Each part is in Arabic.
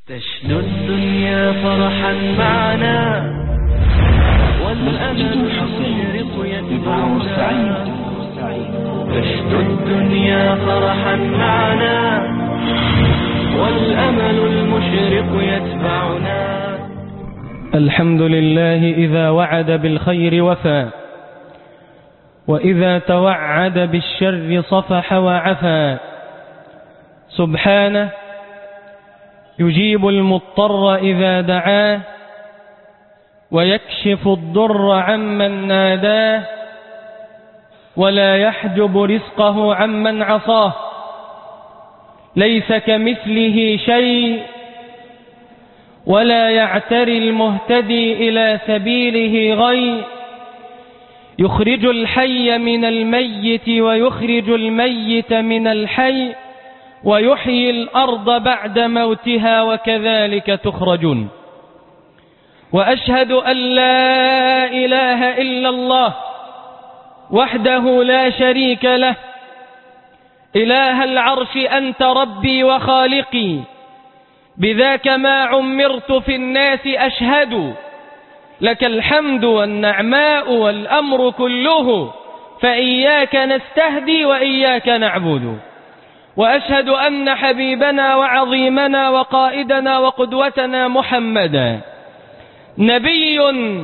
تشنو الدنيا فرحا معنا والأمل المشرق يتبعنا. تشنو الدنيا فرحا معنا والأمل المشرق يتبعنا. الحمد لله إذا وعد بالخير وفى، وإذا توعد بالشر صفح وعفى. سبحانه يجيب المضطر إذا دعاه، ويكشف الضر عمن ناداه، ولا يحجب رزقه عمن عصاه. ليس كمثله شيء، ولا يعتري المهتدي إلى سبيله غي. يخرج الحي من الميت ويخرج الميت من الحي، ويحيي الأرض بعد موتها وكذلك تخرجون. وأشهد أن لا إله إلا الله وحده لا شريك له، إله العرش أنت ربي وخالقي، بذاك ما عمرت في الناس أشهد. لك الحمد والنعماء والأمر كله، فإياك نستهدي وإياك نعبد. وأشهد أن حبيبنا وعظيمنا وقائدنا وقدوتنا محمدا نبي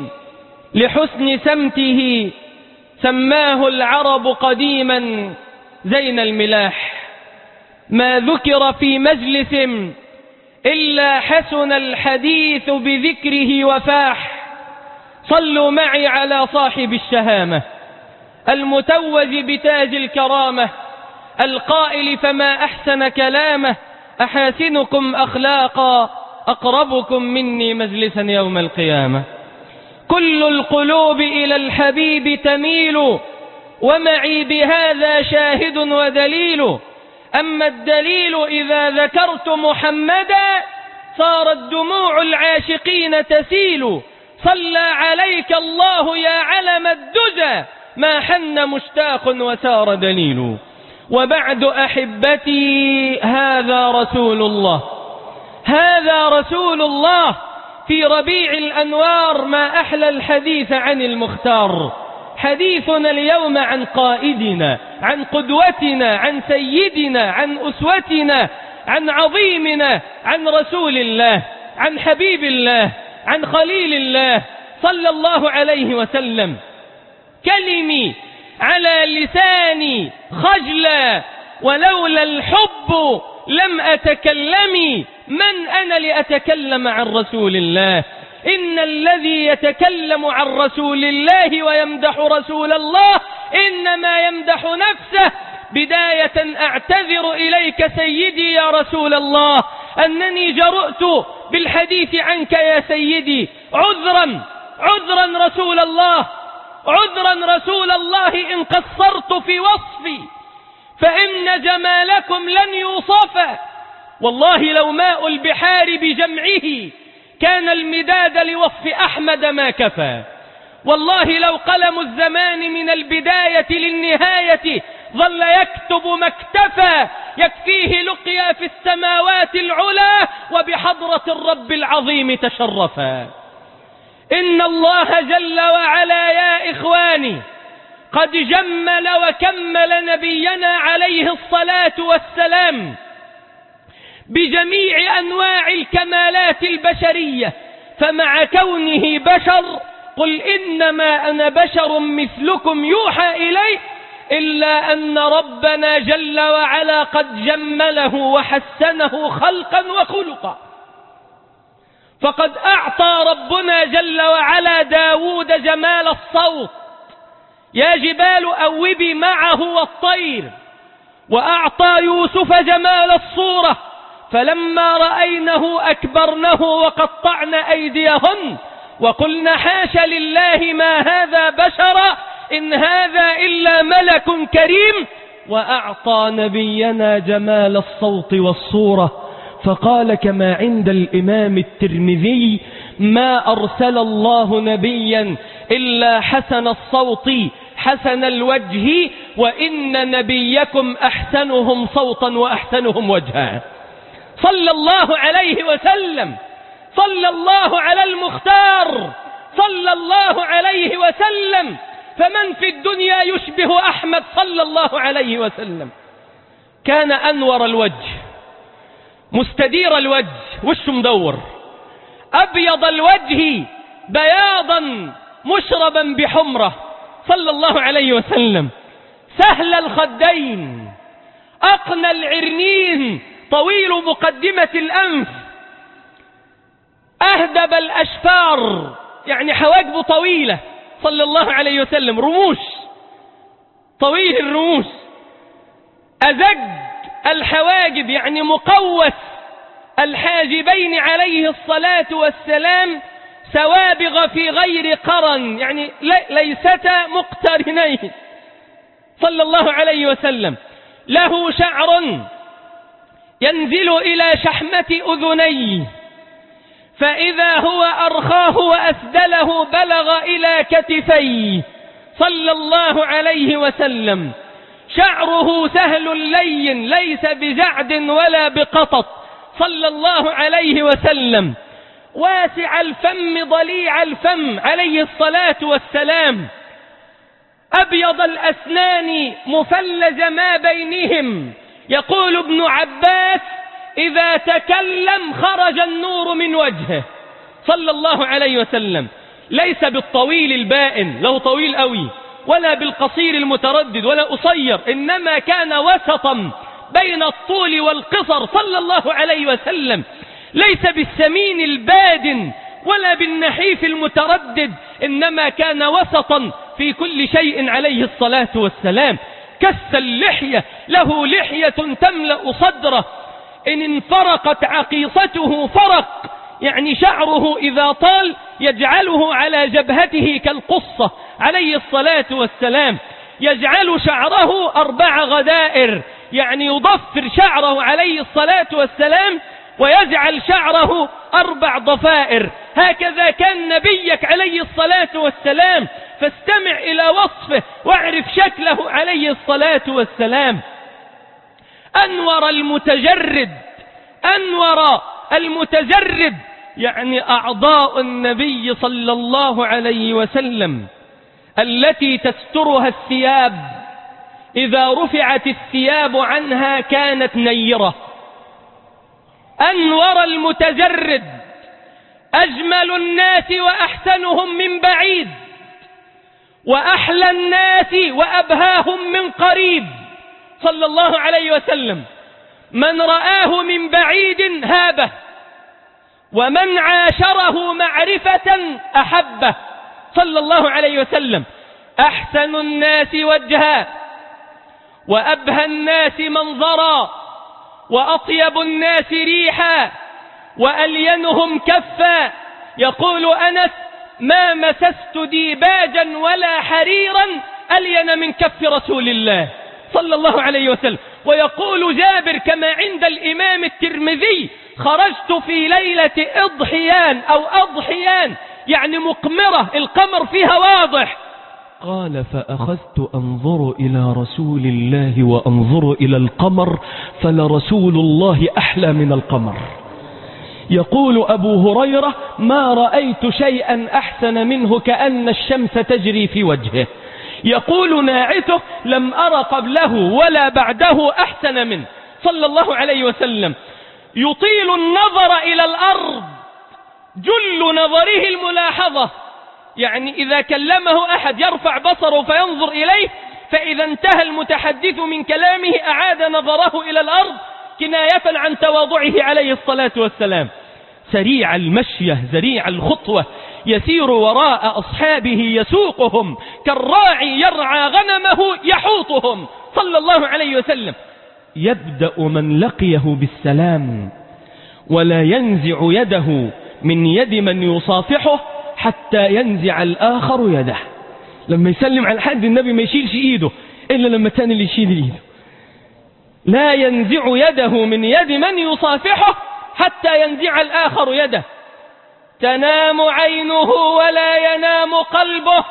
لحسن سمته سماه العرب قديما زين الملاح. ما ذكر في مجلس إلا حسن الحديث بذكره وفاح. صلوا معي على صاحب الشهامة المتوج بتاج الكرامة، القائل فما أحسن كلامه: أحاسنكم أخلاقا أقربكم مني مجلسا يوم القيامة. كل القلوب إلى الحبيب تميل، ومعي بهذا شاهد ودليل. أما الدليل إذا ذكرت محمدا، صارت دموع العاشقين تسيل. صلى عليك الله يا علم الدجى، ما حن مشتاق وسار دليل. وبعد أحبتي، هذا رسول الله، هذا رسول الله. في ربيع الأنوار ما أحلى الحديث عن المختار. حديثنا اليوم عن قائدنا، عن قدوتنا، عن سيدنا، عن أسوتنا، عن عظيمنا، عن رسول الله، عن حبيب الله، عن خليل الله صلى الله عليه وسلم. كلمي على لساني خجلا، ولولا الحب لم أتكلم. من أنا لأتكلم عن رسول الله؟ إن الذي يتكلم عن رسول الله ويمدح رسول الله إنما يمدح نفسه. بداية أعتذر إليك سيدي يا رسول الله أنني جرؤت بالحديث عنك يا سيدي. عذرا عذرا رسول الله، عذرا رسول الله إن قصرت في وصفي، فإن جمالكم لن يوصف. والله لو ماء البحار بجمعه كان المداد لوصف أحمد ما كفى. والله لو قلم الزمان من البداية للنهاية ظل يكتب ما اكتفى، يكفيه لقيا في السماوات العلا وبحضرة الرب العظيم تشرفا. إن الله جل وعلا يا إخواني قد جمل وكمل نبينا عليه الصلاة والسلام بجميع أنواع الكمالات البشرية. فمع كونه بشر، قل إنما أنا بشر مثلكم يوحى إلي، إلا أن ربنا جل وعلا قد جمله وحسنه خلقا وخلقا. فقد أعطى ربنا جل وعلا داود جمال الصوت، يا جبال أوبي معه والطير. وأعطى يوسف جمال الصورة، فلما رأينه أكبرنه وقطعن أيديهن وقلنا حاش لله ما هذا بشرا إن هذا إلا ملك كريم. وأعطى نبينا جمال الصوت والصورة، فقال كما عند الإمام الترمذي: ما أرسل الله نبيا إلا حسن الصوت حسن الوجه، وإن نبيكم أحسنهم صوتا وأحسنهم وجها. صلى الله عليه وسلم، صلى الله على المختار، صلى الله عليه وسلم. فمن في الدنيا يشبه أحمد صلى الله عليه وسلم؟ كان أنور الوجه، مستدير الوجه، وشه مدور، أبيض الوجه بياضا مشربا بحمرة صلى الله عليه وسلم، سهل الخدين، أقنى العرنين، طويل مقدمة الأنف، أهدب الأشفار، يعني حواجبه طويلة صلى الله عليه وسلم، رموش، طويل الرموش، أزج الحواجب، يعني مقوس الحاجبين عليه الصلاة والسلام، سوابغ في غير قرن، يعني ليستا مقترنين صلى الله عليه وسلم. له شعر ينزل إلى شحمة أذنيه، فإذا هو أرخاه وأسدله بلغ إلى كتفيه صلى الله عليه وسلم. شعره سهل لين ليس بجعد ولا بقطط صلى الله عليه وسلم. واسع الفم ضليع الفم عليه الصلاة والسلام. أبيض الأسنان مفلج ما بينهم. يقول ابن عباس: إذا تكلم خرج النور من وجهه صلى الله عليه وسلم. ليس بالطويل البائن، له طويل قوي، ولا بالقصير المتردد ولا قصير، إنما كان وسطا بين الطول والقصر صلى الله عليه وسلم. ليس بالسمين البادن ولا بالنحيف المتردد، إنما كان وسطا في كل شيء عليه الصلاة والسلام. كس اللحية، له لحية تملأ صدره، إن انفرقت عقيصته فرق، يعني شعره إذا طال يجعله على جبهته كالقصة عليه الصلاة والسلام. يجعل شعره 4 غدائر، يعني يضفر شعره عليه الصلاة والسلام ويجعل شعره 4 ضفائر. هكذا كان نبيك عليه الصلاة والسلام، فاستمع إلى وصفه واعرف شكله عليه الصلاة والسلام. أنور المتجرد، أنور المتجرد، يعني أعضاء النبي صلى الله عليه وسلم التي تسترها الثياب، إذا رفعت الثياب عنها كانت نيرة. أنور المتجرد، أجمل الناس وأحسنهم من بعيد، وأحلى الناس وأبهاهم من قريب صلى الله عليه وسلم. من رآه من بعيد هابه، ومن عاشره معرفة أحبه صلى الله عليه وسلم. أحسن الناس وجها، وأبهى الناس منظرا، وأطيب الناس ريحا، وألينهم كفا. يقول أنس: ما مسست ديباجا ولا حريرا ألين من كف رسول الله صلى الله عليه وسلم. ويقول جابر كما عند الإمام الترمذي: خرجت في ليلة إضحيان أو أضحيان، يعني مقمرة، القمر فيها واضح. قال: فأخذت أنظر إلى رسول الله وأنظر إلى القمر، فلرسول الله أحلى من القمر. يقول أبو هريرة: ما رأيت شيئا أحسن منه، كأن الشمس تجري في وجهه. يقول ناعته: لم أر قبله ولا بعده أحسن منه صلى الله عليه وسلم. يطيل النظر إلى الأرض، جل نظره الملاحظة، يعني إذا كلمه أحد يرفع بصره فينظر إليه، فإذا انتهى المتحدث من كلامه أعاد نظره إلى الأرض كناية عن تواضعه عليه الصلاة والسلام. سريع المشية، سريع الخطوة، يسير وراء أصحابه يسوقهم كالراعي يرعى غنمه يحوطهم صلى الله عليه وسلم. يبدأ من لقيه بالسلام، ولا ينزع يده من يد من يصافحه حتى ينزع الآخر يده. لما يسلم على حد النبي ما يشيلش إيده إلا لما الثاني اللي يشيل إيده. لا ينزع يده من يد من يصافحه حتى ينزع الآخر يده. تنام عينه ولا ينام قلبه،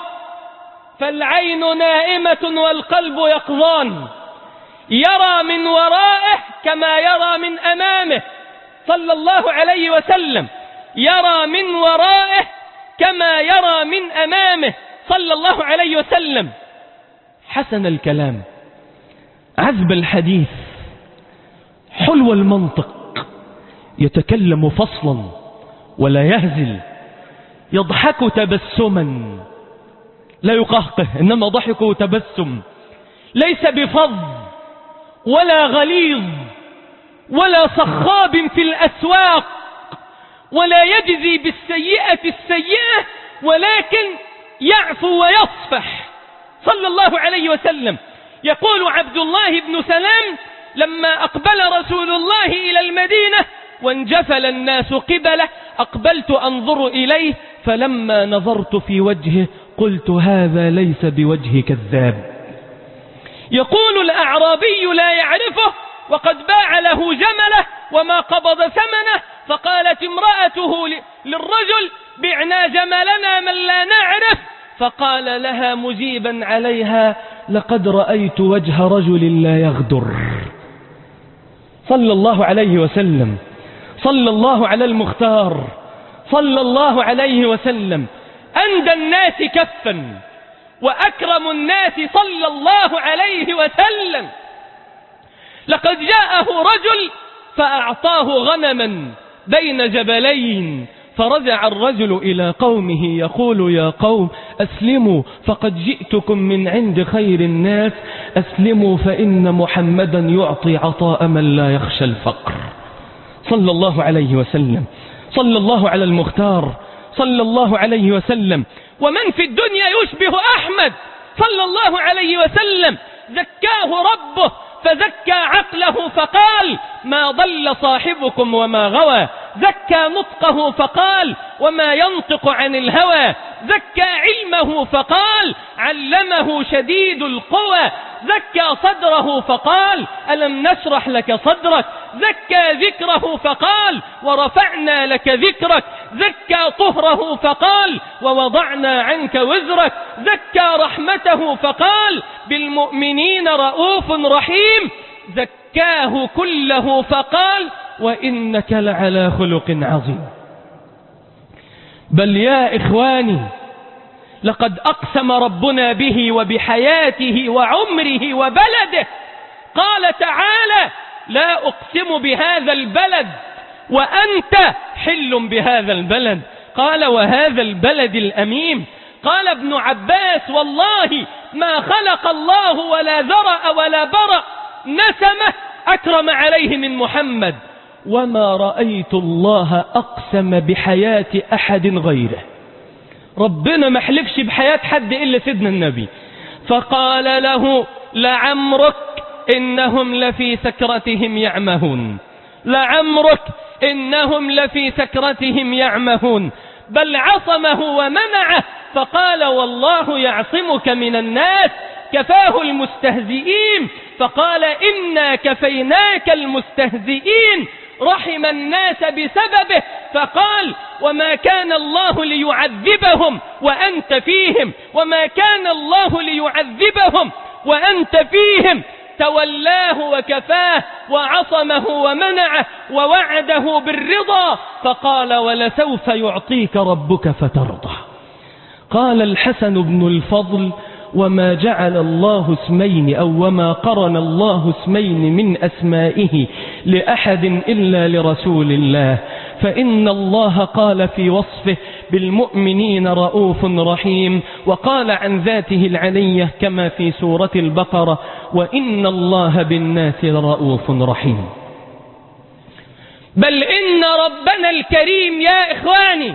فالعين نائمة والقلب يقظان. يرى من ورائه كما يرى من أمامه صلى الله عليه وسلم يرى من ورائه كما يرى من أمامه صلى الله عليه وسلم. حسن الكلام، عذب الحديث، حلو المنطق، يتكلم فصلا ولا يهزل، يضحك تبسما لا يقهقه، إنما ضحكه تبسم، ليس بفظ ولا غليظ ولا صخاب في الأسواق، ولا يجزي بالسيئة السيئة، ولكن يعفو ويصفح صلى الله عليه وسلم. يقول عبد الله بن سلام: لما أقبل رسول الله إلى المدينة وانجفل الناس قبله أقبلت أنظر إليه، فلما نظرت في وجهه قلت هذا ليس بوجه كذاب. يقول الأعرابي لا يعرفه وقد باع له جمله وما قبض ثمنه، فقالت امرأته للرجل: بعنا جملنا من لا نعرف، فقال لها مجيبا عليها: لقد رأيت وجه رجل لا يغدر. صلى الله عليه وسلم، صلى الله على المختار، صلى الله عليه وسلم، أندى الناس كفا وأكرم الناس صلى الله عليه وسلم. لقد جاءه رجل فأعطاه غنما بين جبلين، فرجع الرجل إلى قومه يقول: يا قوم أسلموا فقد جئتكم من عند خير الناس، أسلموا فإن محمدا يعطي عطاء من لا يخشى الفقر. صلى الله عليه وسلم، صلى الله على المختار، صلى الله عليه وسلم. ومن في الدنيا يشبه أحمد صلى الله عليه وسلم؟ زكاه ربه فزكى عقله فقال: ما ضل صاحبكم وما غوى. زكى نطقه فقال: وما ينطق عن الهوى. زكى علمه فقال: علمه شديد القوى. زكى صدره فقال: ألم نشرح لك صدرك. زكى ذكره فقال: ورفعنا لك ذكرك. زكى طهره فقال: ووضعنا عنك وزرك. زكى رحمته فقال: بالمؤمنين رؤوف رحيم. زكاه كله فقال: وإنك لعلى خلق عظيم. بل يا إخواني، لقد أقسم ربنا به وبحياته وعمره وبلده. قال تعالى: لا أقسم بهذا البلد وأنت حل بهذا البلد. قال: وهذا البلد الأمين. قال ابن عباس: والله ما خلق الله ولا ذرأ ولا برأ نسمه أكرم عليه من محمد. وما رأيت الله أقسم بحياة أحد غيره. ربنا ما حلفش بحياة حد إلا سيدنا النبي. فقال له: لعمرك إنهم لفي سكرتهم يعمهون. لعمرك إنهم لفي سكرتهم يعمهون. بل عصمه ومنعه، فقال: والله يعصمك من الناس. كفاه المستهزئين، فقال: إنا كفيناك المستهزئين. رحم الناس بسببه، فقال: وما كان الله ليعذبهم وأنت فيهم، وما كان الله ليعذبهم وأنت فيهم. تولاه وكفاه وعصمه ومنعه ووعده بالرضا، فقال: ولسوف يعطيك ربك فترضى. قال الحسن بن الفضل: وما جعل الله اسمين أو وما قرن الله اسمين من أسمائه لأحد إلا لرسول الله، فإن الله قال في وصفه: بالمؤمنين رؤوف رحيم، وقال عن ذاته العلية كما في سورة البقرة: وإن الله بالناس لرؤوف رحيم. بل إن ربنا الكريم يا إخواني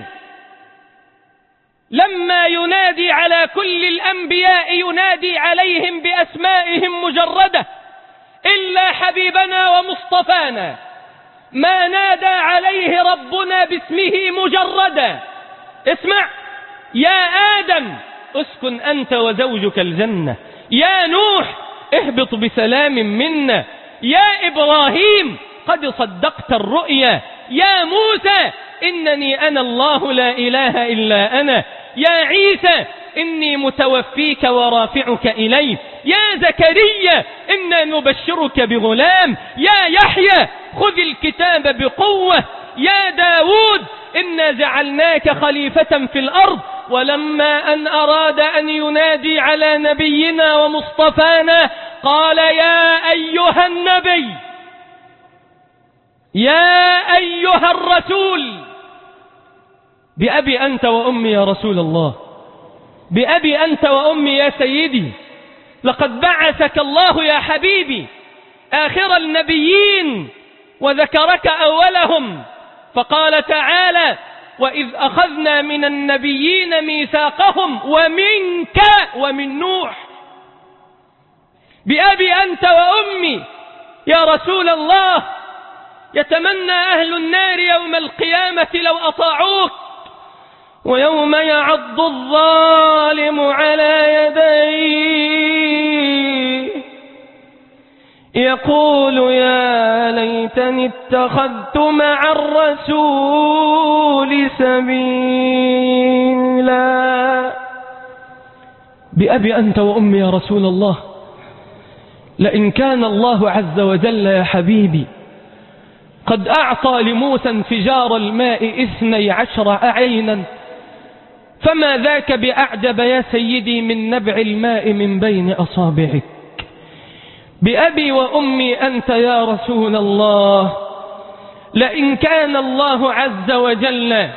لما ينادي على كل الأنبياء ينادي عليهم بأسمائهم مجردة، إلا حبيبنا ومصطفانا ما نادى عليه ربنا باسمه مجردا. اسمع: يا آدم اسكن أنت وزوجك الجنة. يا نوح اهبط بسلام منا. يا إبراهيم قد صدقت الرؤيا. يا موسى إنني أنا الله لا إله إلا أنا. يا عيسى إني متوفيك ورافعك إلي. يا زكريا إنا نبشرك بغلام. يا يحيى خذ الكتاب بقوة يا داود إنا جعلناك خليفة في الأرض. ولما أن أراد أن ينادي على نبينا ومصطفانا قال يا أيها النبي يا أيها الرسول، بأبي أنت وأمي يا رسول الله، بأبي أنت وأمي يا سيدي، لقد بعثك الله يا حبيبي آخر النبيين وذكرك أولهم، فقال تعالى وإذ أخذنا من النبيين ميثاقهم ومنك ومن نوح. بأبي أنت وأمي يا رسول الله. يتمنى أهل النار يوم القيامة لو أطاعوك، ويوم يعض الظالم على يديه يقول يا ليتني اتخذت مع الرسول سبيلا. بأبي أنت وأمي يا رسول الله، لئن كان الله عز وجل يا حبيبي قد أعطى لموسى انفجار الماء 12 عينا، فما ذاك بأعجب يا سيدي من نبع الماء من بين أصابعك. بأبي وأمي أنت يا رسول الله، لئن كان الله عز وجل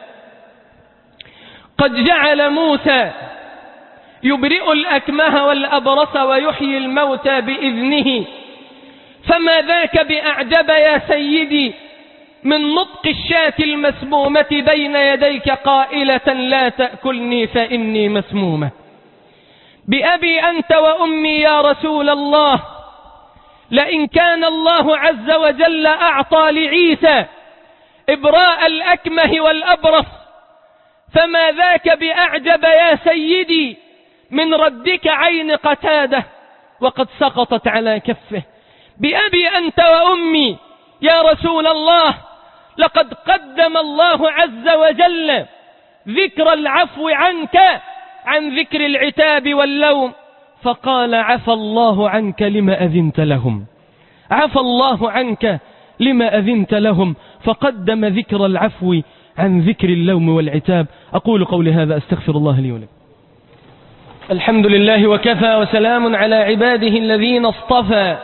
قد جعل موسى يبرئ الأكمه والأبرص ويحيي الموتى بإذنه، فما ذاك بأعجب يا سيدي من نطق الشاة المسمومة بين يديك قائلة لا تأكلني فإني مسمومة. بأبي أنت وأمي يا رسول الله، لئن كان الله عز وجل أعطى لعيسى إبراء الأكمه والأبرص، فما ذاك بأعجب يا سيدي من ردك عين قتادة وقد سقطت على كفه. بأبي أنت وأمي يا رسول الله، لقد قدم الله عز وجل ذكر العفو عنك عن ذكر العتاب واللوم، فقال عفى الله عنك لما أذنت لهم، عفى الله عنك لما أذنت لهم، فقدم ذكر العفو عن ذكر اللوم والعتاب. أقول قولي هذا أستغفر الله لي ولكم. الحمد لله وكفى، وسلام على عباده الذين اصطفى.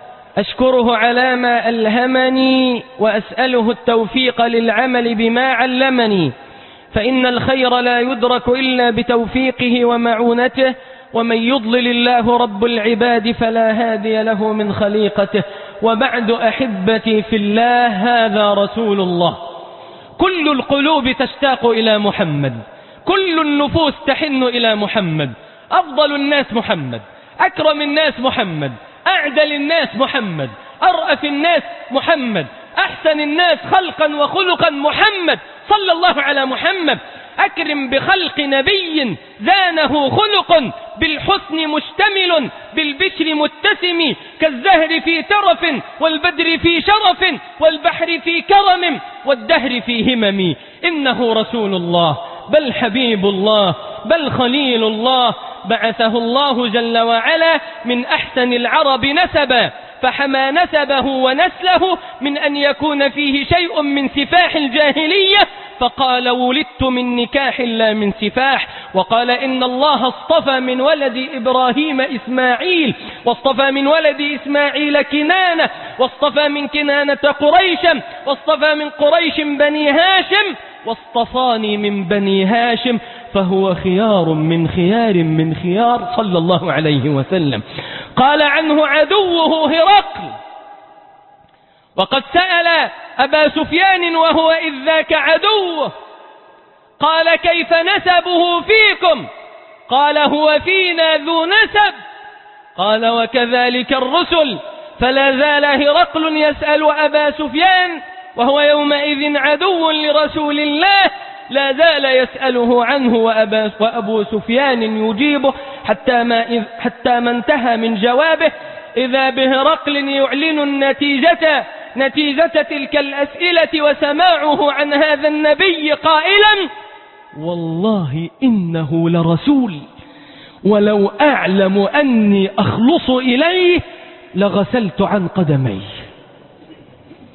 أشكره على ما ألهمني، وأسأله التوفيق للعمل بما علمني، فإن الخير لا يدرك إلا بتوفيقه ومعونته، ومن يضلل الله رب العباد فلا هادي له من خليقته. وبعد أحبتي في الله، هذا رسول الله. كل القلوب تشتاق إلى محمد، كل النفوس تحن إلى محمد. أفضل الناس محمد، أكرم الناس محمد، أعدل الناس محمد، أرأف الناس محمد، أحسن الناس خلقا وخلقا محمد، صلى الله على محمد. أكرم بخلق نبي زانه خلق، بالحسن مشتمل بالبشر متسم، كالزهر في ترف والبدر في شرف، والبحر في كرم والدهر في همم. إنه رسول الله، بل حبيب الله، بل خليل الله، بعثه الله جل وعلا من أحسن العرب نسبا، فحمى نسبه ونسله من أن يكون فيه شيء من سفاح الجاهلية، فقال ولدت من نكاح لا من سفاح. وقال إن الله اصطفى من ولد إبراهيم إسماعيل، واصطفى من ولد إسماعيل كنانة، واصطفى من كنانة قريشا، واصطفى من قريش بني هاشم، واصطفاني من بني هاشم، فهو خيار من خيار من خيار، صلى الله عليه وسلم. قال عنه عدوه هرقل، وقد سأل أبا سفيان وهو إذ ذاك عدوه، قال كيف نسبه فيكم؟ قال هو فينا ذو نسب. قال وكذلك الرسل. فلا زال هرقل يسأل أبا سفيان وهو يومئذ عدو لرسول الله، لا زال يسأله عنه وأبو سفيان يجيبه، حتى ما انتهى من جوابه إذا بهرقل يعلن نتيجة تلك الأسئلة وسماعه عن هذا النبي قائلا والله إنه لرسول، ولو أعلم أني أخلص إليه لغسلت عن قدمي.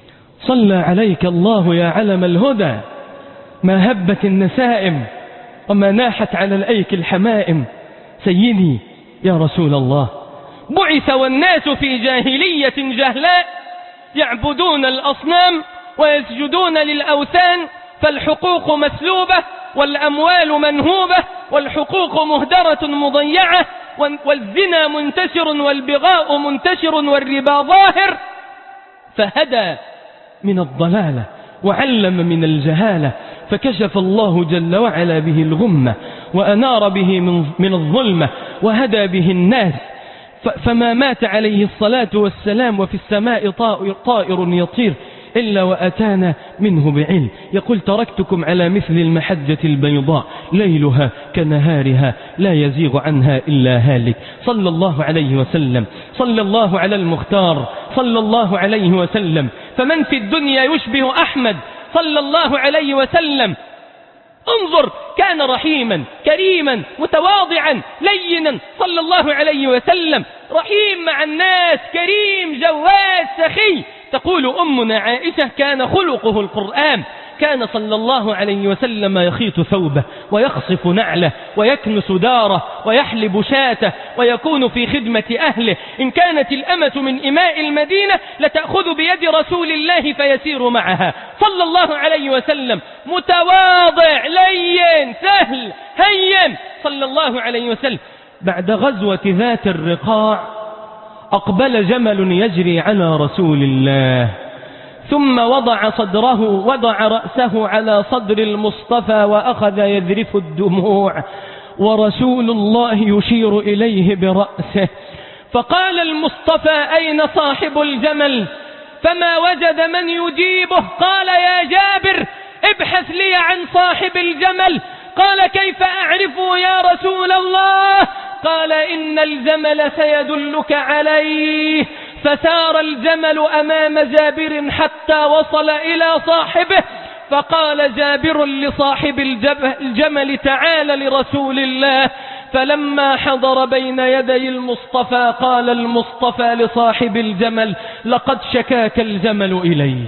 صلى عليك الله يا علم الهدى، ما هبت النسائم وما ناحت على الأيك الحمائم. سيدي يا رسول الله، بعث والناس في جاهلية جهلاء يعبدون الأصنام ويسجدون للأوثان، فالحقوق مسلوبة والأموال منهوبة والحقوق مهدرة مضيعة والزنا منتشر والبغاء منتشر والربا ظاهر. فهدى من الضلالة وعلم من الجهالة، فكشف الله جل وعلا به الغمة وأنار به من الظلمة وهدى به الناس. فما مات عليه الصلاة والسلام وفي السماء طائر يطير إلا وأتانا منه بعلم. يقول تركتكم على مثل المحجة البيضاء ليلها كنهارها لا يزيغ عنها إلا هالك. صلى الله عليه وسلم، صلى الله على المختار، صلى الله عليه وسلم. فمن في الدنيا يشبه أحمد صلى الله عليه وسلم؟ انظر، كان رحيما كريما متواضعا لينا صلى الله عليه وسلم، رحيم مع الناس، كريم جواد سخي. تقول أمنا عائشة كان خلقه القرآن، كان صلى الله عليه وسلم يخيط ثوبه ويخصف نعله ويكنس داره ويحلب شاته ويكون في خدمة أهله. إن كانت الأمة من إماء المدينة لتأخذ بيد رسول الله فيسير معها صلى الله عليه وسلم، متواضع لين سهل هين صلى الله عليه وسلم. بعد غزوة ذات الرقاع أقبل جمل يجري على رسول الله، ثم وضع رأسه على صدر المصطفى وأخذ يذرف الدموع، ورسول الله يشير إليه برأسه. فقال المصطفى أين صاحب الجمل؟ فما وجد من يجيبه. قال يا جابر ابحث لي عن صاحب الجمل. قال كيف أعرفه يا رسول الله؟ قال إن الجمل سيدلك عليه. فسار الجمل أمام جابر حتى وصل إلى صاحبه، فقال جابر لصاحب الجمل تعال لرسول الله. فلما حضر بين يدي المصطفى قال المصطفى لصاحب الجمل لقد شكاك الجمل إليه.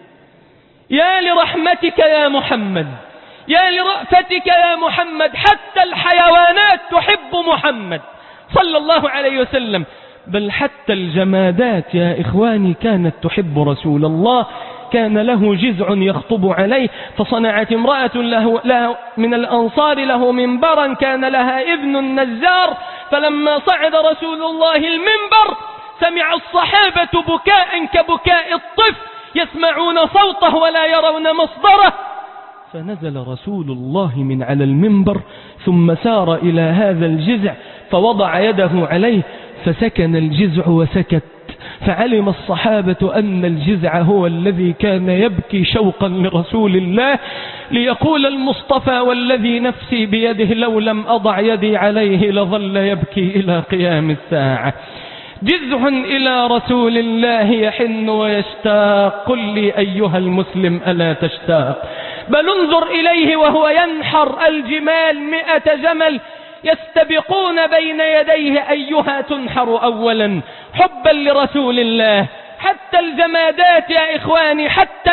يا لرحمتك يا محمد، يا لرأفتك يا محمد، حتى الحيوانات تحب محمد صلى الله عليه وسلم. بل حتى الجمادات يا إخواني كانت تحب رسول الله. كان له جزع يخطب عليه، فصنعت امرأة له من الأنصار له منبرا كان لها ابن نزار، فلما صعد رسول الله المنبر سمع الصحابة بكاء كبكاء الطفل يسمعون صوته ولا يرون مصدره. فنزل رسول الله من على المنبر ثم سار إلى هذا الجزع فوضع يده عليه فسكن الجزع وسكت. فعلم الصحابة أن الجزع هو الذي كان يبكي شوقا لرسول الله، ليقول المصطفى والذي نفسي بيده لو لم أضع يدي عليه لظل يبكي إلى قيام الساعة. جزع إلى رسول الله يحن ويشتاق. قل لي أيها المسلم ألا تشتاق؟ بل انظر إليه وهو ينحر الجمال 100 جمل يستبقون بين يديه أيها تنحر أولا حبا لرسول الله. حتى الجمادات يا إخواني، حتى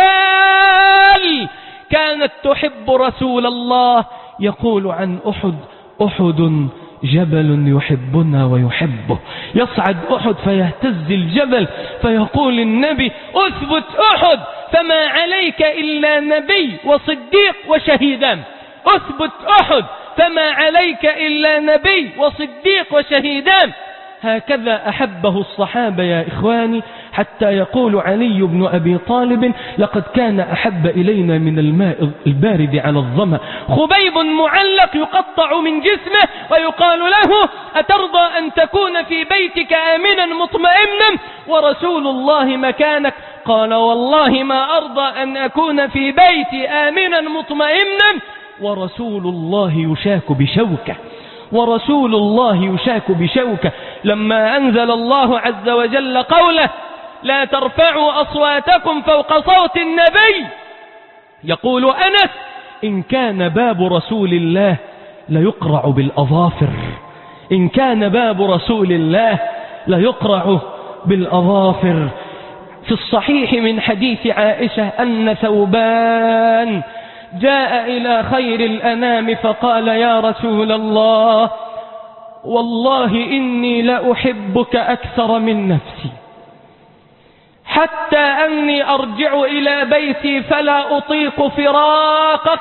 الجبال كانت تحب رسول الله. يقول عن أحد جبل يحبنا ويحبه. يصعد أحد فيهتز الجبل فيقول النبي أثبت أحد فما عليك إلا نبي وصديق وشهيدان. أثبت أحد فما عليك إلا نبي وصديق وشهيدان. هكذا أحبه الصحابة يا إخواني، حتى يقول علي بن أبي طالب لقد كان أحب إلينا من الماء البارد على الظمأ. خبيب معلق يقطع من جسمه ويقال له أترضى أن تكون في بيتك آمنا مطمئنا ورسول الله مكانك؟ قال والله ما أرضى أن أكون في بيتي آمنا مطمئنا ورسول الله يشاك بشوكة. ورسول الله يشاك بشوكة. لما أنزل الله عز وجل قوله لا ترفعوا أصواتكم فوق صوت النبي، يقول أنس إن كان باب رسول الله ليقرع بالأظافر. إن كان باب رسول الله ليقرع بالأظافر. في الصحيح من حديث عائشة أن ثوبان جاء إلى خير الأنام فقال: يا رسول الله، والله إني لأحبك أكثر من نفسي، حتى أني أرجع إلى بيتي فلا أطيق فراقك،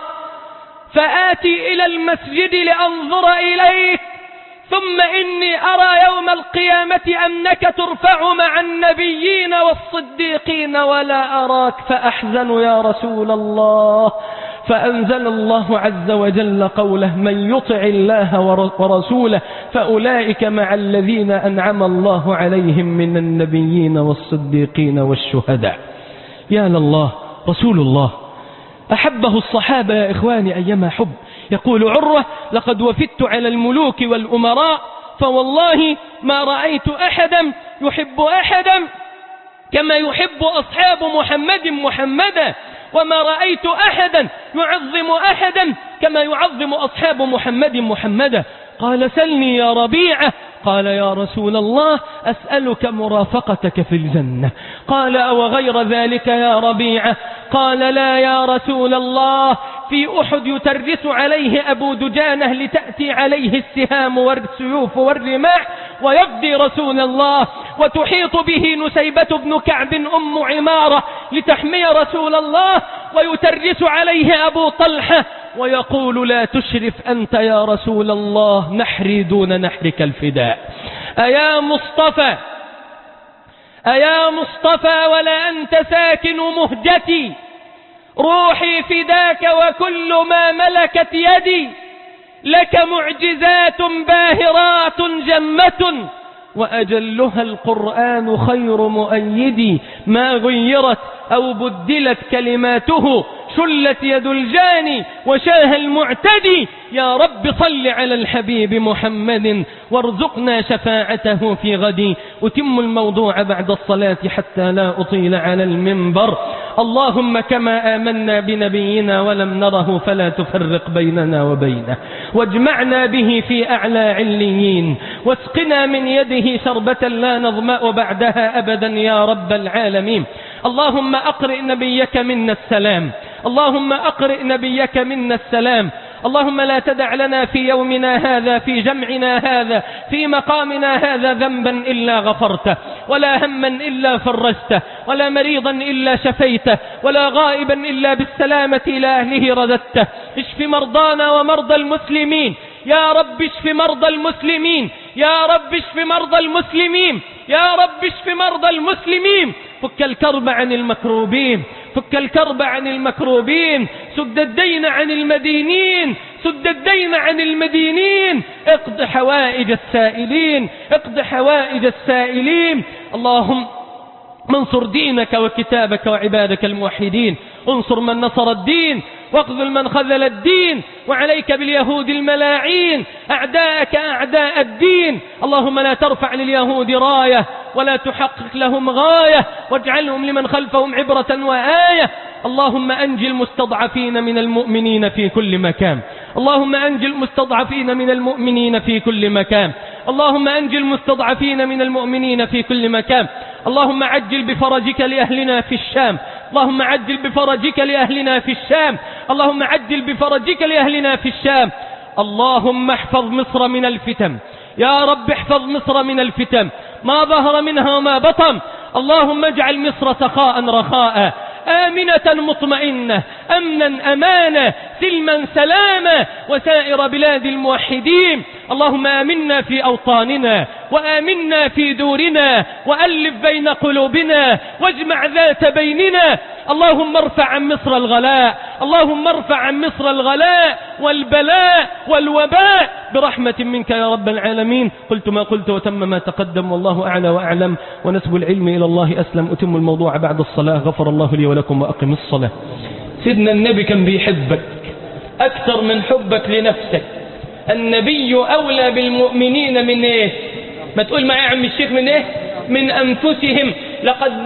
فآتي إلى المسجد لأنظر إليك، ثم إني أرى يوم القيامة أنك ترفع مع النبيين والصديقين ولا أراك فأحزن يا رسول الله. فأنزل الله عز وجل قوله: من يطع الله ورسوله فأولئك مع الذين أنعم الله عليهم من النبيين والصديقين والشهداء. يا لله، رسول الله أحبه الصحابة يا إخواني أيما حب. يقول عروة: لقد وفدت على الملوك والأمراء فوالله ما رأيت أحدا يحب أحدا كما يحب أصحاب محمد محمدا، وما رأيت أحدا يعظم أحدا كما يعظم أصحاب محمد محمدا. قال: سلني يا ربيعة. قال: يا رسول الله أسألك مرافقتك في الجنة. قال: أو غير ذلك يا ربيعة؟ قال: لا يا رسول الله، في أحد يترس عليه أبو دجانة لتأتي عليه السهام والسيوف والرماح ويفدي رسول الله، وتحيط به نسيبة بن كعب أم عمارة لتحمي رسول الله، ويترس عليه أبو طلحة ويقول: لا تشرف أنت يا رسول الله، نحري دون نحرك الفداء. أيا مصطفى، أيا مصطفى، ولا أنت ساكن مهجتي، روحي فداك وكل ما ملكت يدي، لك معجزات باهرات جمة، وأجلها القرآن خير مؤيدي، ما غيرت أو بدلت كلماته، شلت يد الجاني وشاه المعتدي. يا رب صل على الحبيب محمد وارزقنا شفاعته في غدي. أتم الموضوع بعد الصلاة حتى لا أطيل على المنبر. اللهم كما آمنا بنبينا ولم نره فلا تفرق بيننا وبينه، واجمعنا به في أعلى عليين، واسقنا من يده شربة لا نظمأ بعدها أبدا يا رب العالمين. اللهم أقرئ نبيك منا السلام، اللهم أقرئ نبيك منا السلام. اللهم لا تدع لنا في يومنا هذا، في جمعنا هذا، في مقامنا هذا ذنبا إلا غفرته، ولا هما إلا فرجته، ولا مريضا إلا شفيته، ولا غائبا إلا بالسلامة إلى أهله رددته. اشف مرضانا ومرضى المسلمين يا رب، اشف مرضى المسلمين يا رب، اشف مرضى المسلمين يا رب، اشف مرضى المسلمين. فك الكرب عن المكروبين، فك الكرب عن المكروبين، سد الدين عن المدينين، سد الدين عن المدينين، اقض حوائج السائلين، اقض حوائج السائلين. اللهم انصر دينك وكتابك وعبادك الموحدين، انصر من نصر الدين واخذل من خذل الدين، وعليك باليهود الملاعين أعداءك أعداء الدين. اللهم لا ترفع لليهود راية ولا تحقق لهم غاية، واجعلهم لمن خلفهم عبرة وآية. اللهم أنجي المستضعفين من المؤمنين في كل مكان، اللهم أنجي المستضعفين من المؤمنين في كل مكان، اللهم أنجي المستضعفين من المؤمنين في كل مكان. اللهم عجل بفرجك لأهلنا في الشام، اللهم عجل بفرجك لأهلنا في الشام، اللهم عجل بفرجك لأهلنا في الشام. اللهم احفظ مصر من الفتن يا رب، احفظ مصر من الفتن ما ظهر منها وما بطن. اللهم اجعل مصر سخاء رخاء، آمنة مطمئنة، أمنا أمانا، سلما سلاما، وسائر بلاد الموحدين. اللهم آمنا في أوطاننا، وآمنا في دورنا، وألف بين قلوبنا، واجمع ذات بيننا. اللهم ارفع عن مصر الغلاء، اللهم ارفع عن مصر الغلاء والبلاء والوباء برحمة منك يا رب العالمين. قلت ما قلت وتم ما تقدم، والله أعلى وأعلم، ونسب العلم إلى الله أسلم. أتم الموضوع بعد الصلاة. غفر الله لي ولكم وأقم الصلاة. سيدنا النبي كان بيحبك أكثر من حبك لنفسك. النبي أولى بالمؤمنين من إيه؟ ما تقول معي يا عم الشيخ من إيه؟ من أنفسهم. لقد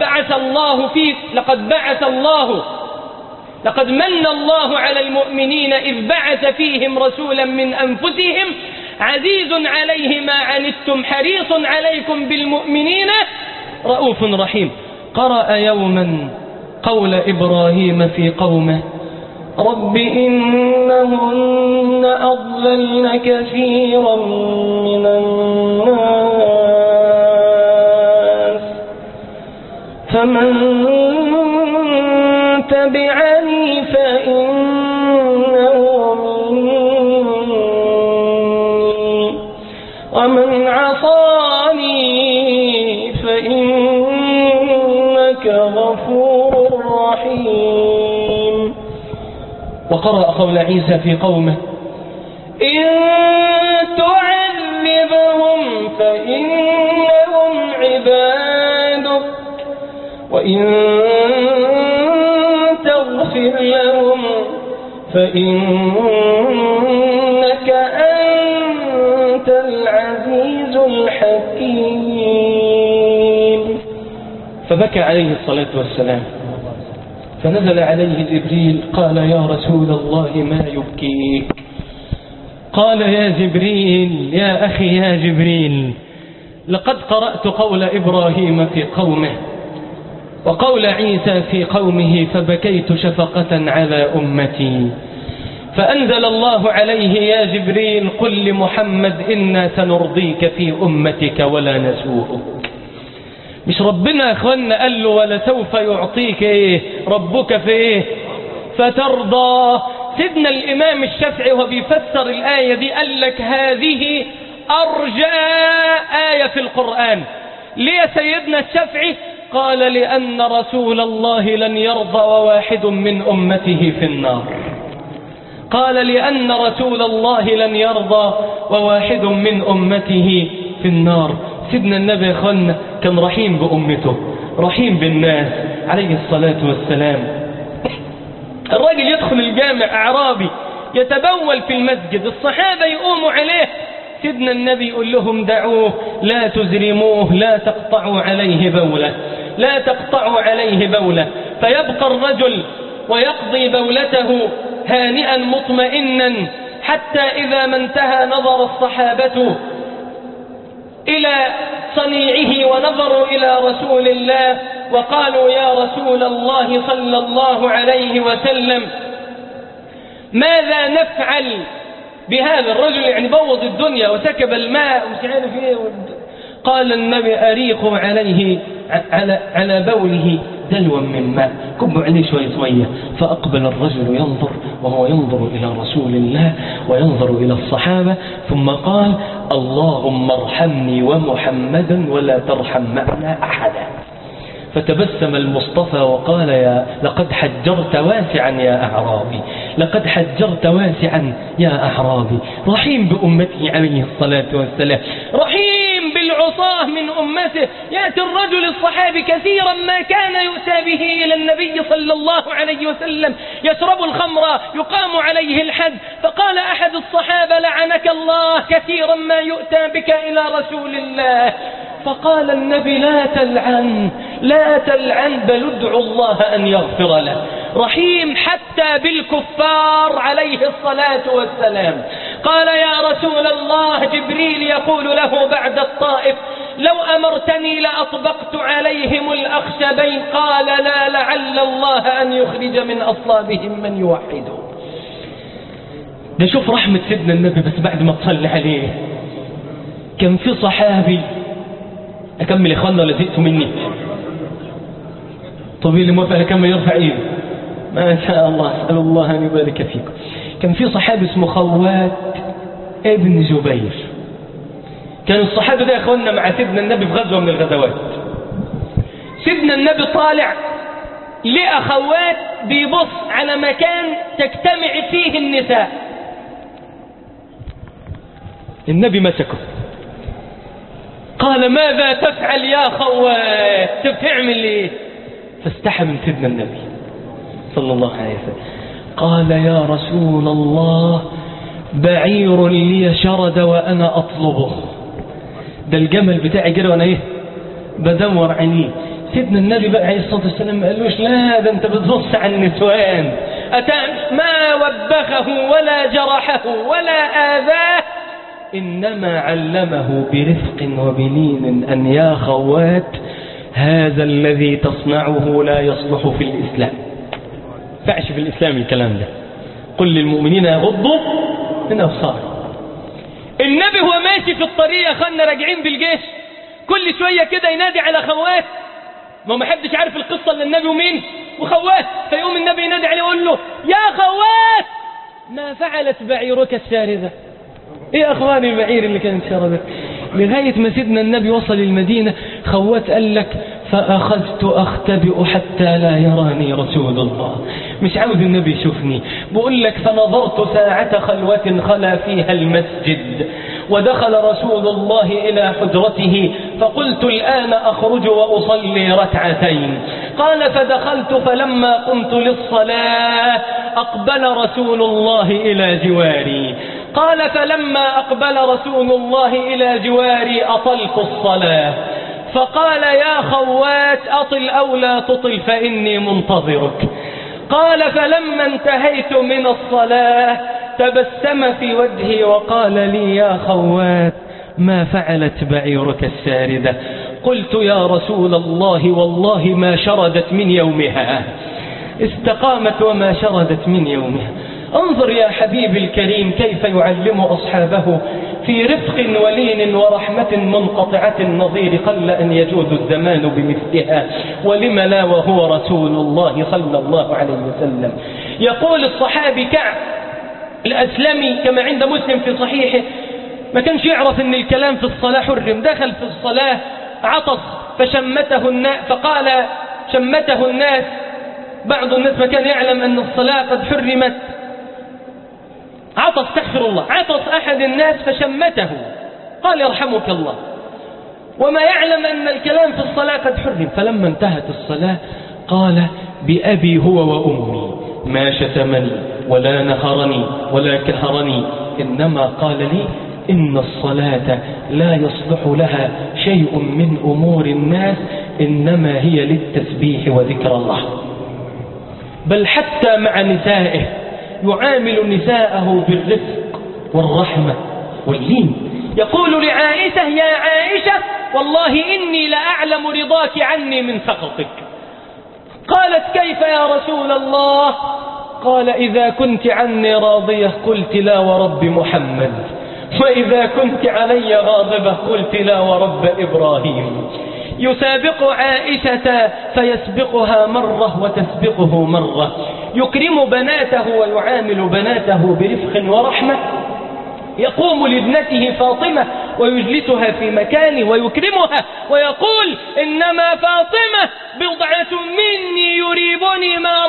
من الله على المؤمنين إذ بعث فيهم رسولا من أنفسهم عزيز عليه ما عنتم حريص عليكم بالمؤمنين رؤوف رحيم. قرأ يوما قول إبراهيم في قومه رب إنهن أضللن كثيرا من الناس فمن تبعني فإنه مني ومن عصاني فإنك غفور رحيم. وقرأ قول عيسى في قومه إن تعذبهم فإنهم عبادك وإن تغفر لهم فإنك أنت العزيز الحكيم. فبكى عليه الصلاة والسلام، فنزل عليه جبريل قال يا رسول الله ما يبكيك؟ قال يا جبريل يا أخي يا جبريل لقد قرأت قول إبراهيم في قومه وقول عيسى في قومه فبكيت شفقة على أمتي. فأنزل الله عليه يا جبريل قل لمحمد إنا سنرضيك في أمتك ولا نسوءك. مش ربنا أخوانا قال له ولسوف يعطيك إيه ربك في إيه فترضى. سيدنا الإمام الشافعي وهو بيفسر الآية دي قال لك هذه أرجى آية في القرآن. ليه سيدنا الشافعي؟ قال لأن رسول الله لن يرضى وواحد من أمته في النار. قال لأن رسول الله لن يرضى وواحد من أمته في النار. سيدنا النبي أخوانا كان رحيم بأمته رحيم بالناس عليه الصلاة والسلام. الراجل يدخل الجامع أعرابي يتبول في المسجد، الصحابة يقوموا عليه، سيدنا النبي يقول لهم دعوه لا تزرموه لا تقطعوا عليه بولة لا تقطعوا عليه بولة. فيبقى الرجل ويقضي بولته هانئا مطمئنا حتى إذا ما انتهى نظر الصحابة إلى صنيعه ونظروا إلى رسول الله وقالوا يا رسول الله صلى الله عليه وسلم ماذا نفعل بهذا الرجل؟ يعني بوظ الدنيا وسكب الماء ومش عارف ايه. قال النبي أريقوا عليه على بوله دلوا من ماء، كبوا عليه شوية. فأقبل الرجل ينظر وهو ينظر إلى رسول الله وينظر إلى الصحابة ثم قال اللهم ارحمني ومحمدا ولا ترحم معنا أحدا. فتبسم المصطفى وقال يا لقد حجرت واسعا يا أعرابي لقد حجرت واسعا يا أعرابي. رحيم بأمته عليه الصلاة والسلام، رحيم بالعصاه من أمته. يأتي الرجل الصحابي كثيرا ما كان يؤتى به إلى النبي صلى الله عليه وسلم يشرب الخمر يقام عليه الحد. فقال أحد الصحابة لعنك الله كثيرا ما يؤتى بك إلى رسول الله. فقال النبي لا تلعن بل ادعو الله أن يغفر له. رحيم حتى بالكفار عليه الصلاة والسلام. قال يا رسول الله جبريل يقول له بعد الطائف لو أمرتني لأطبقت عليهم الأخشبين. قال لا لعل الله أن يخرج من أصلابهم من يوحده. نشوف رحمة سيدنا النبي بس بعد ما تصلي عليه. كان في صحابي، أكمل يا إخواننا ولا زهقتوا مني؟ طبيعي اللي موافق أكمل يرفع إيده. ما شاء الله، أسأل الله أن يبارك فيكم. كان في صحابي اسمه خوات ابن جبير. كان الصحابي ده يا إخواننا مع سيدنا النبي في غزوة من الغزوات. سيدنا النبي طالع لقى خوات بيبص على مكان تجتمع فيه النساء. النبي مسكه قال ماذا تفعل يا خوات؟ بتعمل ايه؟ فاستحى من سيدنا النبي صلى الله عليه وسلم. قال يا رسول الله بعير لي شرد وأنا أطلبه. ده الجمل بتاعي جرى وأنا ايه بدور عليه. سيدنا النبي بقى عليه الصلاة والسلام ما قالوش لا ده انت بتبص على النسوان. ما وبخه ولا جرحه ولا آذاه، إنما علمه برفق وبلين أن يا خوات هذا الذي تصنعه لا يصلح في الإسلام. فعش في الإسلام الكلام ده. قل للمؤمنين يغضوا من أبصارهم. النبي هو ماشي في الطريق، خلنا راجعين بالجيش، كل شوية كده ينادي على خوات، ما حدش عارف القصة اللي النبي ومين وخوات، فيقوم النبي ينادي عليه يقول له يا خوات ما فعلت بعيرك الشاردة. ايه اخواني البعير اللي كانت شردت؟ لغاية ما سيدنا النبي وصل المدينة، خوات قال لك فأخذت أختبئ حتى لا يراني رسول الله. مش عاوز النبي يشوفني، بقول لك فنظرت ساعة خلوة خلا فيها المسجد، ودخل رسول الله إلى حجرته، فقلت الآن أخرج وأصلي ركعتين. قال فدخلت، فلما قمت للصلاة أقبل رسول الله إلى جواري. قال فلما أقبل رسول الله إلى جواري أطلت الصلاة، فقال يا خوات أطل أو لا تطل فإني منتظرك. قال فلما انتهيت من الصلاة تبسم في وجهي وقال لي يا خوات ما فعلت بعيرك الساردة؟ قلت يا رسول الله والله ما شردت من يومها، استقامت وما شردت من يومها. انظر يا حبيبي الكريم كيف يعلم أصحابه في رفق ولين ورحمة منقطعة النظير، قل أن يجود الزمان بمثلها، ولم لا وهو رسول الله صلى الله عليه وسلم. يقول الصحابي كعب الأسلمي كما عند مسلم في صحيحه، ما كانش يعرف أن الكلام في الصلاة حرم، دخل في الصلاة عطس فشمته الناس، فقال شمته الناس، بعض الناس ما كان يعلم أن الصلاة قد حرمت، عطس استغفر الله، عطس أحد الناس فشمته، قال يرحمك الله، وما يعلم أن الكلام في الصلاة قد حرم. فلما انتهت الصلاة قال بأبي هو وأمي ما شتمني ولا نهرني ولا كهرني، إنما قال لي إن الصلاة لا يصلح لها شيء من أمور الناس، إنما هي للتسبيح وذكر الله. بل حتى مع نسائه يعامل نساءه بالرفق والرحمة واللين. يقول لعائشة يا عائشة والله إني لأعلم رضاك عني من سخطك. قالت كيف يا رسول الله؟ قال إذا كنت عني راضية قلت لا ورب محمد، وإذا كنت علي غاضبة قلت لا ورب إبراهيم. يسابق عائشة فيسبقها مرة وتسبقه مرة، يكرم بناته ويعامل بناته برفق ورحمة، يقوم لابنته فاطمة ويجلسها في مكانه ويكرمها ويقول إنما فاطمة بضعة مني يريبني ما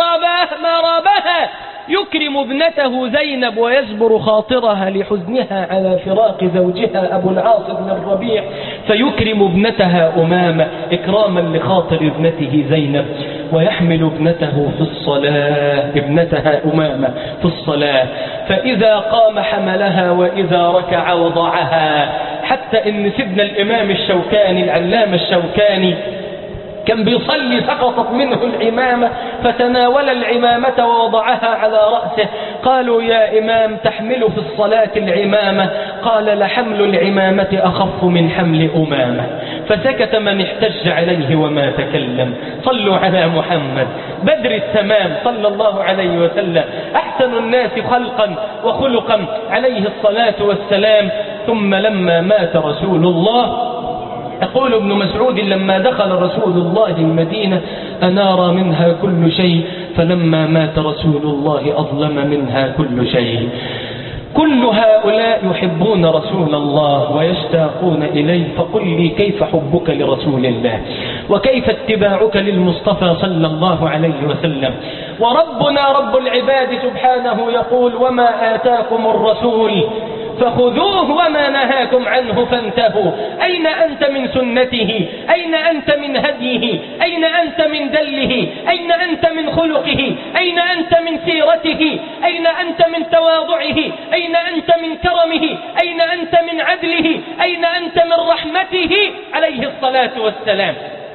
رابها. يكرم ابنته زينب ويجبر خاطرها لحزنها على فراق زوجها أبو العاص بن الربيع، فيكرم ابنتها أمامة إكراما لخاطر ابنته زينب، ويحمل ابنته في الصلاة، ابنتها أمامة في الصلاة، فإذا قام حملها وإذا ركع وضعها. حتى إن سيدنا الإمام الشوكاني العلامة الشوكاني كان بيصلي سقطت منه العمامة فتناول العمامة ووضعها على رأسه. قالوا يا إمام تحمل في الصلاة العمامة؟ قال لحمل العمامة أخف من حمل أمامة. فسكت من احتج عليه وما تكلم. صلوا على محمد بدر التمام صلى الله عليه وسلم، أحسن الناس خلقا وخلقا عليه الصلاة والسلام. ثم لما مات رسول الله، يقول ابن مسعود لما دخل رسول الله المدينة أنار منها كل شيء، فلما مات رسول الله أظلم منها كل شيء. كل هؤلاء يحبون رسول الله ويشتاقون إليه، فقل لي كيف حبك لرسول الله وكيف اتباعك للمصطفى صلى الله عليه وسلم؟ وربنا رب العباد سبحانه يقول وما آتاكم الرسول فخذوه وما نهاكم عنه فانتهوا. أين أنت من سنته؟ أين أنت من هديه؟ أين أنت من دله؟ أين أنت من خلقه؟ أين أنت من سيرته؟ أين أنت من تواضعه؟ أين أنت من كرمه؟ أين أنت من عدله؟ أين أنت من رحمته عليه الصلاة والسلام؟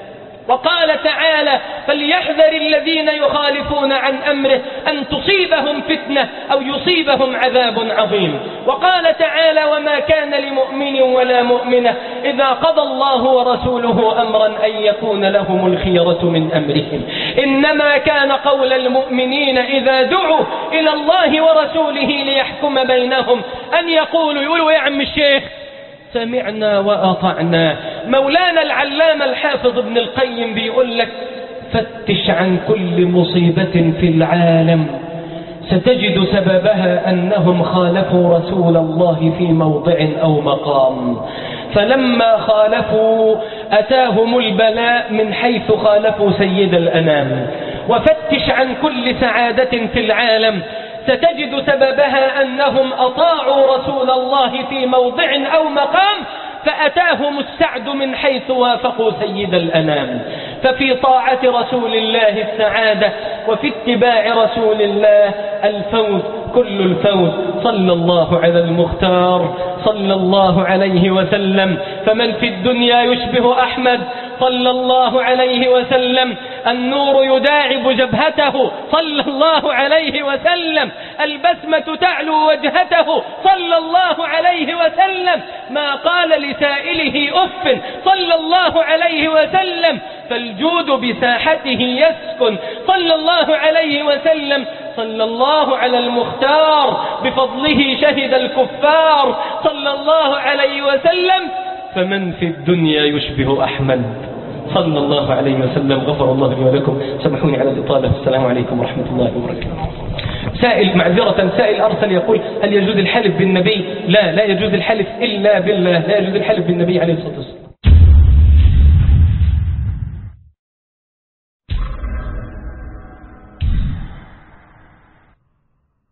وقال تعالى فليحذر الذين يخالفون عن أمره أن تصيبهم فتنة أو يصيبهم عذاب عظيم. وقال تعالى وما كان لمؤمن ولا مؤمنة إذا قضى الله ورسوله أمرا أن يكون لهم الخيرة من أمرهم، إنما كان قول المؤمنين إذا دعوا إلى الله ورسوله ليحكم بينهم أن يقولوا يا عم الشيخ سمعنا وأطعنا. مولانا العلامة الحافظ ابن القيم بيقول لك فتش عن كل مصيبة في العالم ستجد سببها أنهم خالفوا رسول الله في موضع أو مقام، فلما خالفوا أتاهم البلاء من حيث خالفوا سيد الأنام. وفتش عن كل سعادة في العالم ستجد سببها أنهم أطاعوا رسول الله في موضع أو مقام فأتاهم السعد من حيث وافقوا سيد الأنام. ففي طاعة رسول الله السعادة وفي اتباع رسول الله الفوز كل الفوز. صلى الله على المختار صلى الله عليه وسلم. فمن في الدنيا يشبه أحمد صلى الله عليه وسلم؟ النور يداعب جبهته صلى الله عليه وسلم، البسمة تعلو وجهته صلى الله عليه وسلم، ما قال لسائله أف صلى الله عليه وسلم، فالجود بساحته يسكن صلى الله عليه وسلم. صلى الله على المختار بفضله شهد الكفار صلى الله عليه وسلم. فمن في الدنيا يشبه أحمد صلى الله عليه وسلم. غفر الله لي ولكم، سامحوني على الإطالة. السلام عليكم ورحمة الله وبركاته. سائل معذرة، سائل أرسل يقول هل يجوز الحلف بالنبي؟ لا يجوز الحلف إلا بالله، لا يجوز الحلف بالنبي عليه الصلاة والسلام.